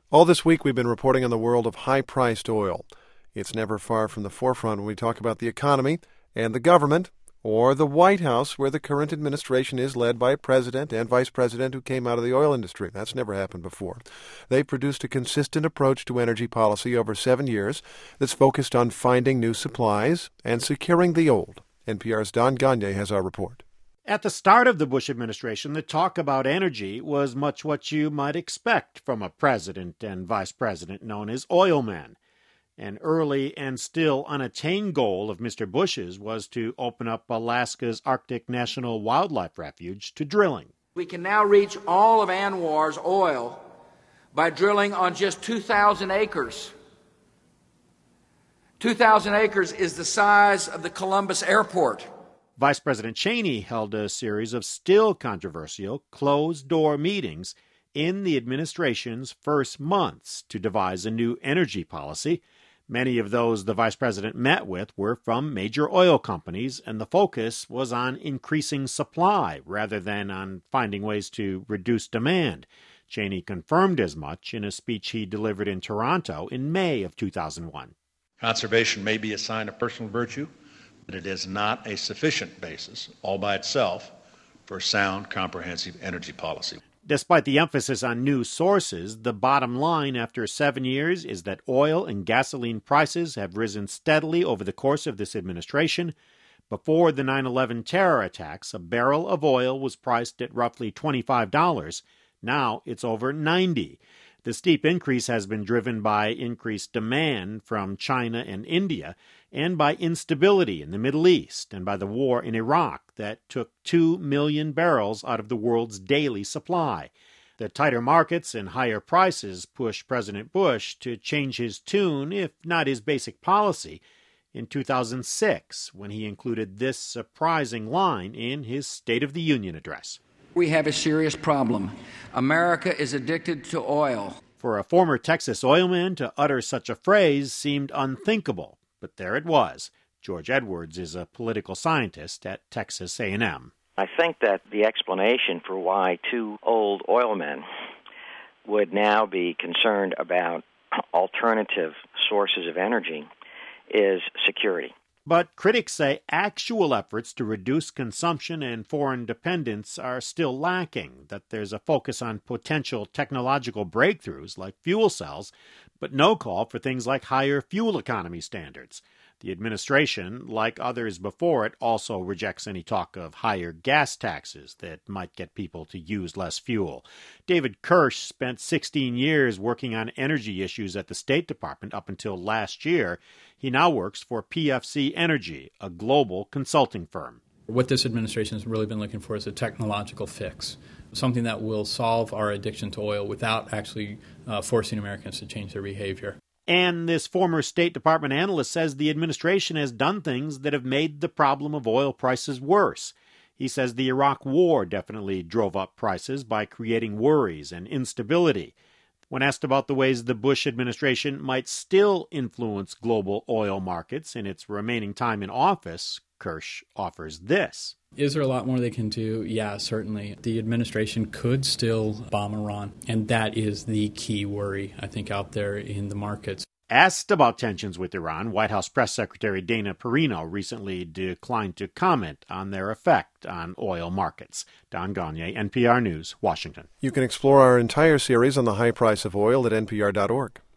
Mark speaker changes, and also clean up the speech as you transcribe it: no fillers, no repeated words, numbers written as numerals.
Speaker 1: All this week we've been reporting on the world of high-priced oil. It's never far from the forefront when we talk about the economy and the government, or the White House, where the current administration is led by a president and vice president who came out of the oil industry. That's never happened before. They produced a consistent approach to energy policy over 7 years that's focused on finding new supplies and securing the old. NPR's Don Gonyea has our report.
Speaker 2: At the start of the Bush administration, the talk about energy was much what you might expect from a president and vice president known as oil men. An early and still unattained goal of Mr. Bush's was to open up Alaska's Arctic National Wildlife Refuge to drilling.
Speaker 3: We can now reach all of ANWR's oil by drilling on just 2,000 acres. 2,000 acres is the size of the Columbus Airport.
Speaker 2: Vice President Cheney held a series of still controversial closed-door meetings in the administration's first months to devise a new energy policy. Many of those the vice president met with were from major oil companies, and the focus was on increasing supply rather than on finding ways to reduce demand. Cheney confirmed as much in a speech he delivered in Toronto in May of 2001.
Speaker 4: Conservation may be a sign of personal virtue, but it is not a sufficient basis, all by itself, for sound, comprehensive energy policy.
Speaker 2: Despite the emphasis on new sources, the bottom line after 7 years is that oil and gasoline prices have risen steadily over the course of this administration. Before the 9/11 terror attacks, a barrel of oil was priced at roughly $25. Now it's over $90. The steep increase has been driven by increased demand from China and India, and by instability in the Middle East, and by the war in Iraq that took 2 million barrels out of the world's daily supply. The tighter markets and higher prices pushed President Bush to change his tune, if not his basic policy, in 2006, when he included this surprising line in his State of the Union address.
Speaker 3: We have a serious problem. America is addicted to oil.
Speaker 2: For a former Texas oilman to utter such a phrase seemed unthinkable, but there it was. George Edwards is a political scientist at Texas A&M.
Speaker 5: I think that the explanation for why two old oilmen would now be concerned about alternative sources of energy is security.
Speaker 2: But critics say actual efforts to reduce consumption and foreign dependence are still lacking, that there's a focus on potential technological breakthroughs like fuel cells, but no call for things like higher fuel economy standards. The administration, like others before it, also rejects any talk of higher gas taxes that might get people to use less fuel. David Kirsch spent 16 years working on energy issues at the State Department up until last year. He now works for PFC Energy, a global consulting firm.
Speaker 6: What this administration has really been looking for is a technological fix, something that will solve our addiction to oil without actually forcing Americans to change their behavior.
Speaker 2: And this former State Department analyst says the administration has done things that have made the problem of oil prices worse. He says the Iraq War definitely drove up prices by creating worries and instability. When asked about the ways the Bush administration might still influence global oil markets in its remaining time in office, Kirsch offers this.
Speaker 6: Is there a lot more they can do? Yeah, certainly. The administration could still bomb Iran, and that is the key worry, I think, out there in the markets.
Speaker 2: Asked about tensions with Iran, White House Press Secretary Dana Perino recently declined to comment on their effect on oil markets. Don Gonyea, NPR News, Washington.
Speaker 1: You can explore our entire series on the high price of oil at npr.org.